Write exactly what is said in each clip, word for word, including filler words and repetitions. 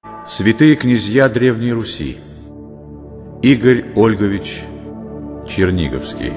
Святые князья Древней Руси. Игорь Ольгович Черниговский.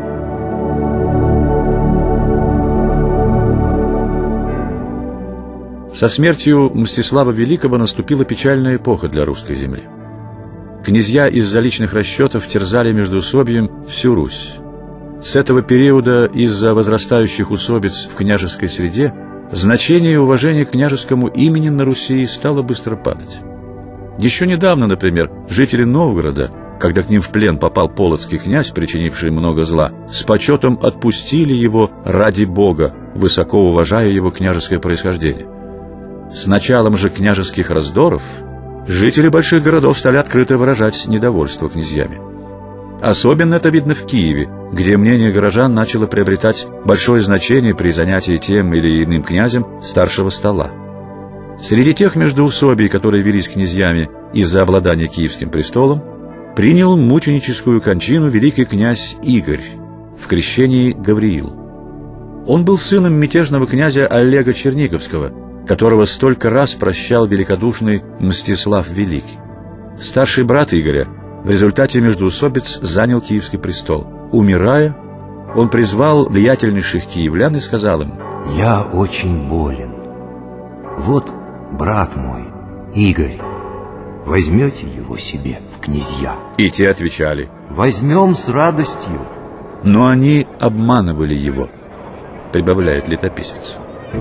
Со смертью Мстислава Великого наступила печальная эпоха для русской земли. Князья из-за личных расчетов терзали междоусобием всю Русь. С этого периода из-за возрастающих усобиц в княжеской среде значение и уважение к княжескому имени на Руси стало быстро падать. Еще недавно, например, жители Новгорода, когда к ним в плен попал полоцкий князь, причинивший много зла, с почетом отпустили его ради Бога, высоко уважая его княжеское происхождение. С началом же княжеских раздоров жители больших городов стали открыто выражать недовольство князьями. Особенно это видно в Киеве, где мнение горожан начало приобретать большое значение при занятии тем или иным князем старшего стола. Среди тех междоусобий, которые велись князьями из-за обладания киевским престолом, принял мученическую кончину великий князь Игорь, в крещении Гавриил. Он был сыном мятежного князя Олега Черниговского, которого столько раз прощал великодушный Мстислав Великий. Старший брат Игоря в результате междоусобиц занял киевский престол. Умирая, он призвал влиятельнейших киевлян и сказал им: «Я очень болен. Вот брат мой, Игорь, возьмете его себе в князья?» И те отвечали: «Возьмем с радостью». Но они обманывали его, прибавляет летописец.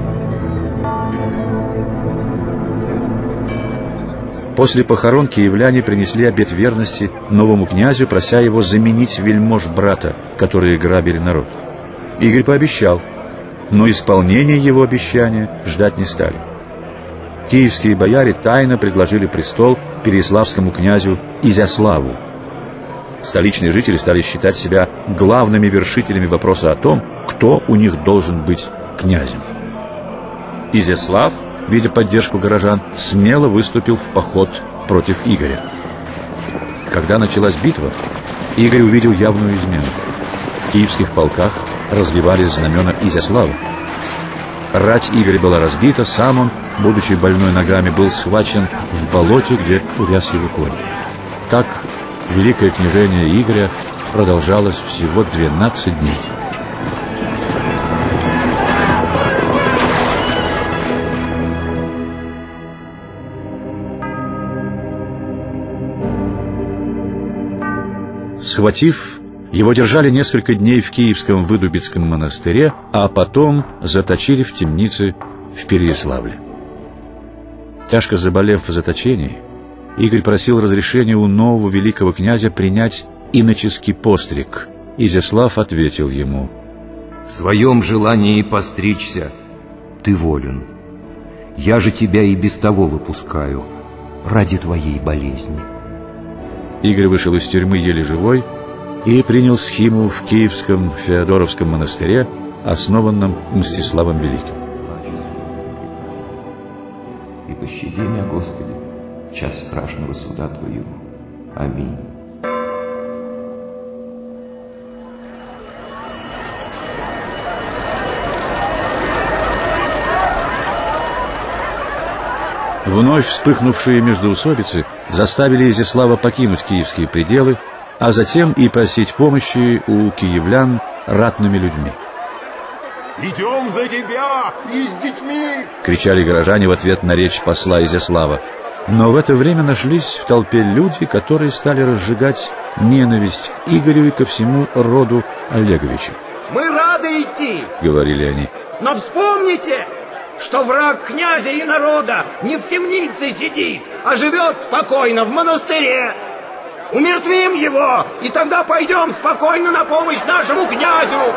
После похорон киевляне принесли обет верности новому князю, прося его заменить вельмож брата, которые грабили народ. Игорь пообещал, но исполнения его обещания ждать не стали. Киевские бояре тайно предложили престол переяславскому князю Изяславу. Столичные жители стали считать себя главными вершителями вопроса о том, кто у них должен быть князем. Изяслав, видя поддержку горожан, смело выступил в поход против Игоря. Когда началась битва, Игорь увидел явную измену. В киевских полках разливались знамена Изяслава. Рать Игоря была разбита, сам он, будучи больной ногами, был схвачен в болоте, где увяз его конь. Так великое княжение Игоря продолжалось всего двенадцать дней. Схватив, его держали несколько дней в Киевском Выдубицком монастыре, а потом заточили в темнице в Переяславле. Тяжко заболев в заточении, Игорь просил разрешения у нового великого князя принять иноческий постриг. Изяслав ответил ему: «В своем желании постричься ты волен. Я же тебя и без того выпускаю ради твоей болезни». Игорь вышел из тюрьмы еле живой и принял схиму в Киевском Феодоровском монастыре, основанном Мстиславом Великим. «И пощади меня, Господи, в час страшного суда Твоего. Аминь». Вновь вспыхнувшие междоусобицы заставили Изяслава покинуть киевские пределы, а затем и просить помощи у киевлян ратными людьми. «Идем за тебя и с детьми!» — кричали горожане в ответ на речь посла Изяслава. Но в это время нашлись в толпе люди, которые стали разжигать ненависть к Игорю и ко всему роду Олеговича. «Мы рады идти!» — говорили они. «Но вспомните, что враг князя и народа не в темнице сидит, а живет спокойно в монастыре. Умертвим его, и тогда пойдем спокойно на помощь нашему князю!»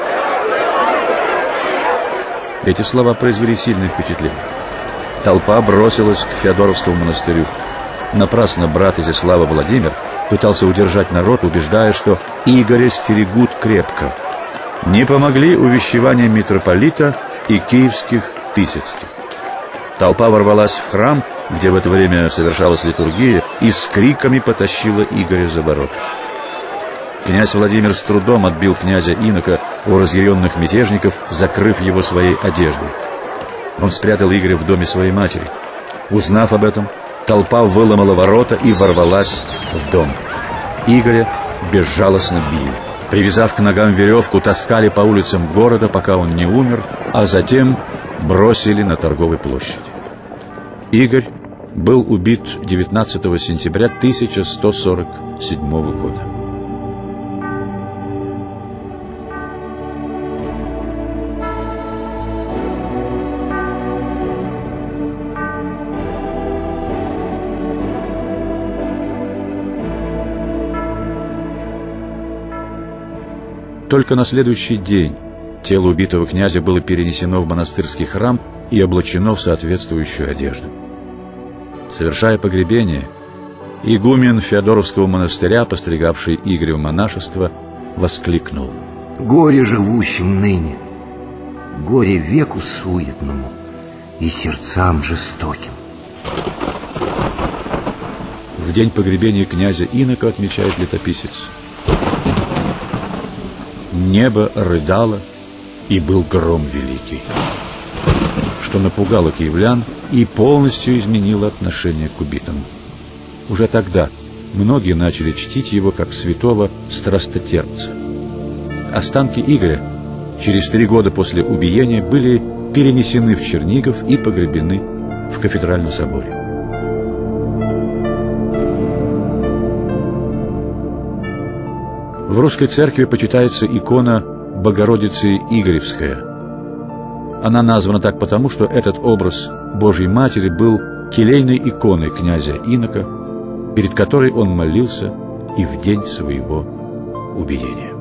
Эти слова произвели сильное впечатление. Толпа бросилась к Феодоровскому монастырю. Напрасно брат Изяслава Владимир пытался удержать народ, убеждая, что Игоря стерегут крепко. Не помогли увещевания митрополита и киевских Тысяцких. Толпа ворвалась в храм, где в это время совершалась литургия, и с криками потащила Игоря за ворота. Князь Владимир с трудом отбил князя инока у разъяренных мятежников, закрыв его своей одеждой. Он спрятал Игоря в доме своей матери. Узнав об этом, Толпа выломала ворота и ворвалась в дом. Игоря безжалостно били. Привязав к ногам веревку, таскали по улицам города, пока он не умер, а затем бросили на торговой площади. Игорь был убит девятнадцатого сентября тысяча сто сорок седьмого года. Только на следующий день тело убитого князя было перенесено в монастырский храм и облачено в соответствующую одежду. Совершая погребение, игумен Феодоровского монастыря, постригавший Игоря в монашество, воскликнул: «Горе живущим ныне, горе веку суетному и сердцам жестоким». В день погребения князя инока, отмечает летописец, небо рыдало, и был гром великий, что напугало киевлян и полностью изменило отношение к убитому. Уже тогда многие начали чтить его как святого страстотерпца. Останки Игоря через три года после убиения были перенесены в Чернигов и погребены в кафедральном соборе. В русской церкви почитается икона Богородицы Игоревская. Она названа так потому, что этот образ Божьей Матери был келейной иконой князя инока, перед которой он молился и в день своего убиения.